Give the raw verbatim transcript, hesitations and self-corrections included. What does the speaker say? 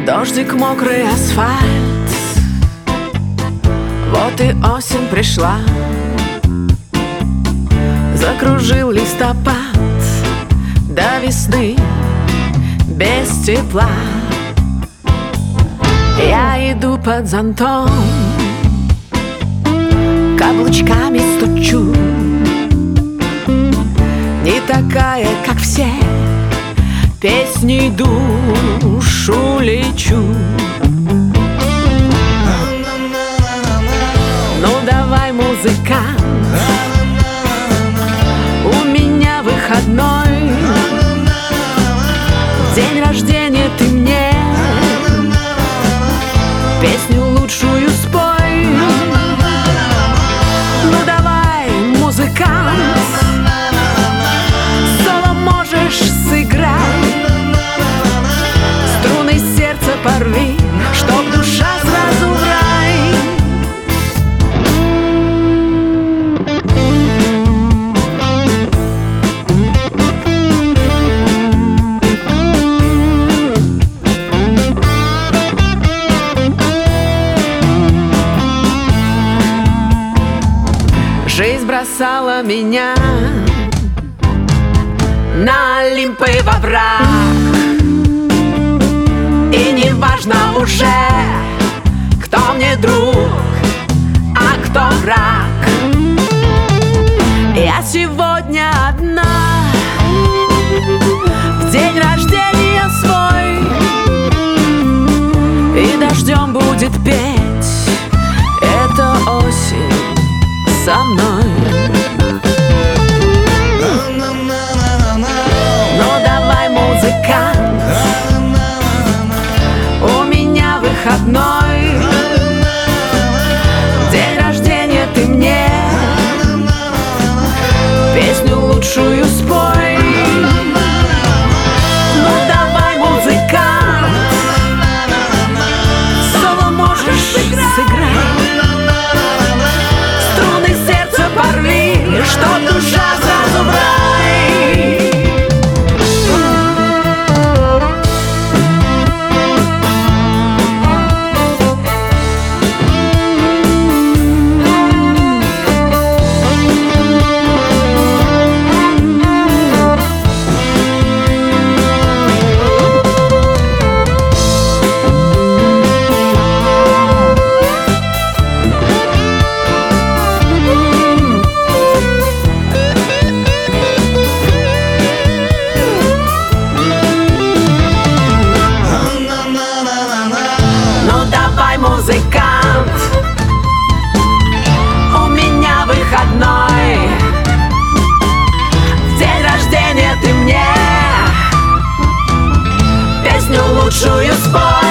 Дождик, мокрый асфальт, вот и осень пришла. Закружил листопад до весны без тепла. Я иду под зонтом, каблучками стучу. Не такая, как все, песней душу лечу. Ну давай, музыкант, у меня выходной. День рождения ты мне песню лучшую спой. Ну давай, музыкант, соло можешь сыграть. Струны сердца порви, чтоб душа сразу в рай. Жизнь бросала меня на Олимпы во враг, и не важно уже, кто мне друг, а кто враг. Я сегодня одна, в день рождения свой, и дождем будет петь эта осень со мной. Ну давай, музыкант, у меня выходной. День рождения ты мне песню лучшую спой. Ну давай, музыкант, соло можешь сыграть. Струны сердца порви, чтоб душа сразу в рай. Музыкант, у меня выходной. В день рождения ты мне песню лучшую спой.